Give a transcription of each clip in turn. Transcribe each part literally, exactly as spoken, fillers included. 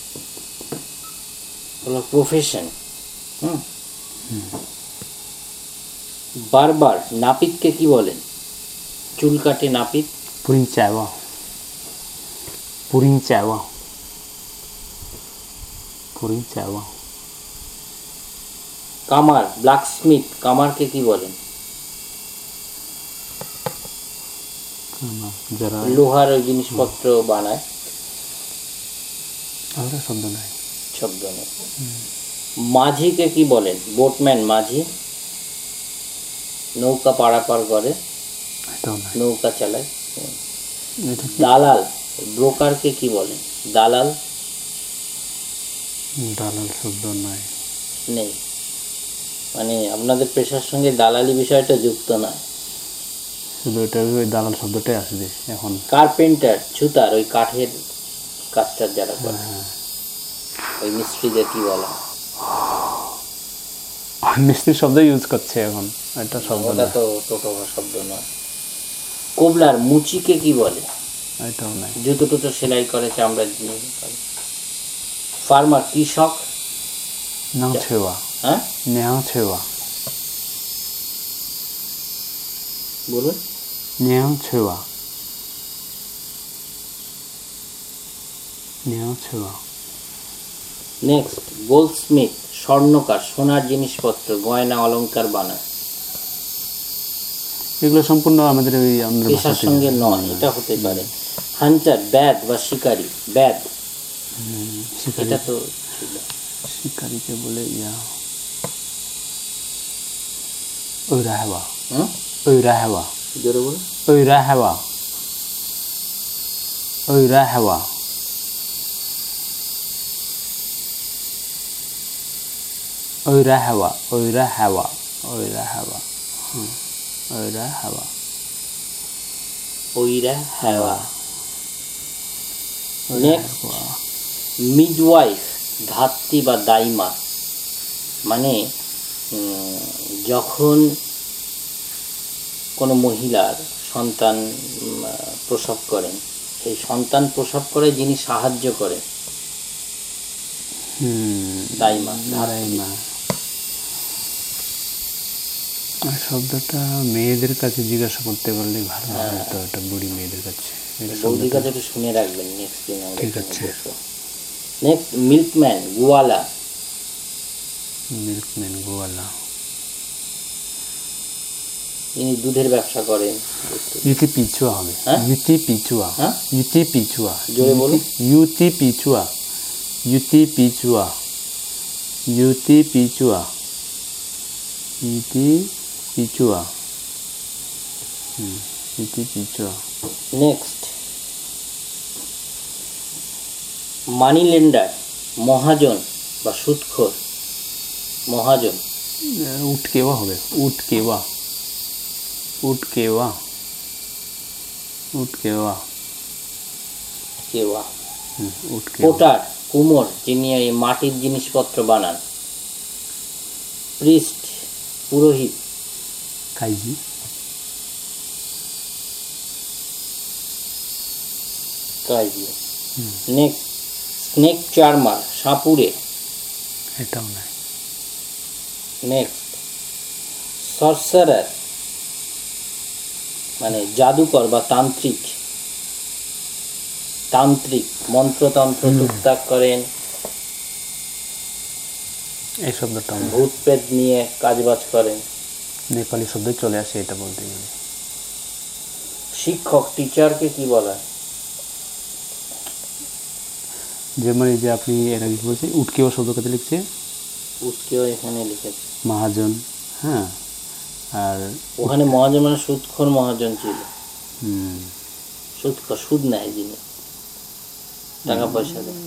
হলো প্রফেশন। হুম বারবার নাপিতকে কি বলেন? চুল কাটে নাপিত। পুরিং চাওয়া, পুরিং চাওয়া, পুরিং চাওয়া। কামার ব্ল্যাকস্মিথ, কামারকে কি বলেন? যারা লোহার ওই জিনিসপত্র বানায়। আমরা শব্দ নাই, শব্দ নেই। মাঝিকে কি বলেন? বোটম্যান মাঝি, নৌকা পারাপার করে, নৌকা চালায়। দালাল ব্রোকারকে কি বলেন? দালাল। দালাল শব্দ নাই, নেই, মানে আপনাদের পেশার সঙ্গে দালালি বিষয়টা যুক্ত না, শুধু এটা ওই দালাল শব্দটাই আসবে এখন। কার্পেন্টার ছুতার, ওই কাঠের কাজটা যারা করে, ওই মিস্ত্রিদের কি বলা? মিস্ত্রি শব্দ ইউজ করছে এখন, এটা শব্দ ওটা তো টোটো শব্দ নয়। কোবলার মুচিকে কি বলে? এটাও নাই। জুতো টুতো সেলাই করে, চামড়ার জিনিস করে। ফার্মার কৃষক। নাও ছেওয়া, হ্যাঁ নেও ছেওয়া, বলুন। নেও ছেওয়া, নেও ছেওয়া। নেক্সট গোল্ডস্মিথ, স্বর্ণকার, সোনার জিনিসপত্র গয়না অলংকার বানায়। এগুলো সম্পূর্ণ আমাদের ওই আমাদের পেশার সঙ্গে নয়, এটা হতে পারে। হান্টার ব্যাদ বা শিকারী, ব্যাদ এটা তো ছিল। শিকারীকে বলে ইয়া ওই রাহেওয়া, হুম ওই রাহেওয়া, জোরে বলুন। ওই রাহেওয়া, ওই রাহেওয়া, ওই রাহেওয়া, ওই রাহেওয়া, ওই রাহেওয়া, ওই রাহেওয়া, ওইরা হাওয়া। নেক্সট মিডওয়াইফ, ধাত্রী বা দাইমা, মানে যখন কোনো মহিলার সন্তান প্রসব করেন, সেই সন্তান প্রসব করে যিনি সাহায্য করেন, দাইমা, দাইমা। শব্দটা মেয়েদের কাছে জিজ্ঞাসা করতে পারলে ভালো হতো, এটা বুড়ি মেয়েদের কাছে। বৌদির কাছে একটু শুনে রাখবেন নেক্সট দিন। ঠিক আছে। নেক্সট মিল্কম্যান, গোয়ালা। মিল্কম্যান গোয়ালা, ইনি দুধের ব্যবসা করেন। ইউতি পিছুয়া হবে, ইউতি পিছুয়া, ইউতি পিছুয়া, জোরে বলুন। ইউতি পিছুয়া, ইউতি পিছুয়া, ইউতি পিছুয়া, ইউতি পিছুয়া, হুম ইউতি পিছুয়া। নেক্সট মানি লেন্ডার, মহাজন বা সুদখোর। মহাজন উটকেওয়া হবে, উটকেওয়া, উটকেওয়া, উটকেওয়া, কেওয়া। উটকেওয়া। পোটার, কুমোর, যিনি এই মাটির জিনিসপত্র বানান। প্রিস্ট, পুরোহিত। কাইজি, কাইজি। নেক্সট স্নেক চার্মার, সাপুরে। এটাও নাই। নেক্সট সরসারার, মানে জাদুকর বা তান্ত্রিক। তান্ত্রিক মন্ত্রতন্ত্র টুকটাক করেন, এই শব্দটা ভূত প্রেত নিয়ে কাজবাজ করেন। নেপালি শব্দে চলে আসে এটা বলতে গেলে। শিক্ষক, টিচারকে কি বলা? যেমন এই যে আপনি এর আগে বলছি উটকেও শব্দ কাতে লিখছে, উটকেও এখানে লিখেছে। মহাজন, হ্যাঁ, আর ওখানে মহাজন মানে সুদখোর মহাজন ছিল। হুম সুদখোর, সুদ নেয় যিনি, টাকা পয়সা দেয়।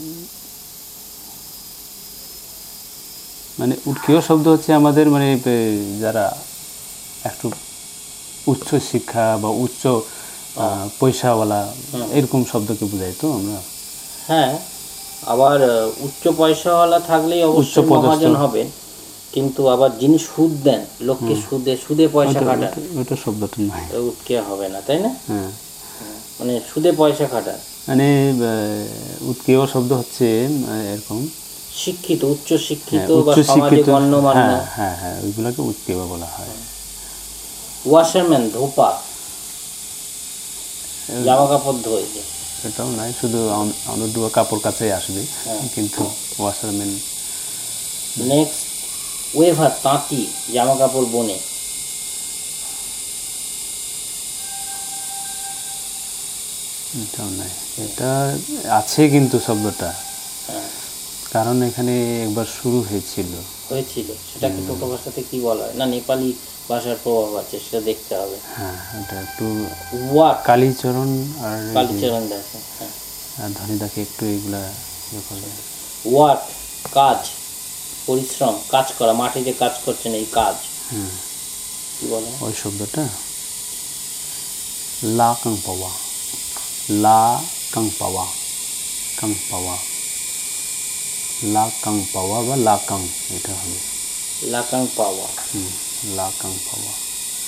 মানে উটকেও শব্দ হচ্ছে আমাদের মানে যারা একটু উচ্চ শিক্ষা বা উচ্চ পয়সাওয়ালা এরকম শব্দকে বোঝাই তো আমরা। হ্যাঁ, আবার উচ্চ পয়সাওয়ালা থাকলেই অবশ্যই মহাজন হবেন, কিন্তু আবার যিনি সুদ দেন লোককে, সুদে সুদে পয়সা খাটান, ওটা শব্দটা নয়, উটকে হবে না, তাই না? হ্যাঁ, মানে সুদে পয়সা খাটান, মানে আহ, উৎকেয় শব্দ হচ্ছে আহ, এরকম শিক্ষিত, উচ্চ শিক্ষিত হ্যাঁ, বা উচ্চ সমাজে শিক্ষিত, গণ্যমান্য। হ্যাঁ হ্যাঁ হ্যাঁ ওইগুলোকে উৎকেয় বলা হয়। ওয়াশারম্যান, ধোপা, জামা কাপড় ধোয় যে। সেটাও নাই, শুধু আমাদের দুয়া কাপড় কাছেই আসবে, হ্যাঁ। কিন্তু ওয়াশারম্যান। নেক্সট ওয়েভার, তাঁতি, জামা কাপড় বোনে। এটাও নাই, এটা আছে কিন্তু শব্দটা, হ্যাঁ, কারণ এখানে একবার শুরু হয়েছিল। হয়েছিল সেটাকে টোটো ভাষাতে কি বলা হয়, না নেপালি ভাষার প্রভাব আছে সেটা দেখতে হবে। হ্যাঁ এটা একটু ওয়াক, কালীচরণ আর এই যে- কালীচরণ দাস। হ্যাঁ, আর ধনীদাকে একটু এগুলা ইয়ে করবে। ওয়ার্ক, কাজ, পরিশ্রম, কাজ করা, মাঠে যে কাজ করছেন এই কাজ হুম, কি বলে? ওই শব্দটা লা কাং পাওয়া, লা কাং পাওয়া, কাং পাওয়া, লা কাং পাওয়া বা লা কাং, এটা হবে লাকাং পাওয়া। হুম, লা কাং পাওয়া।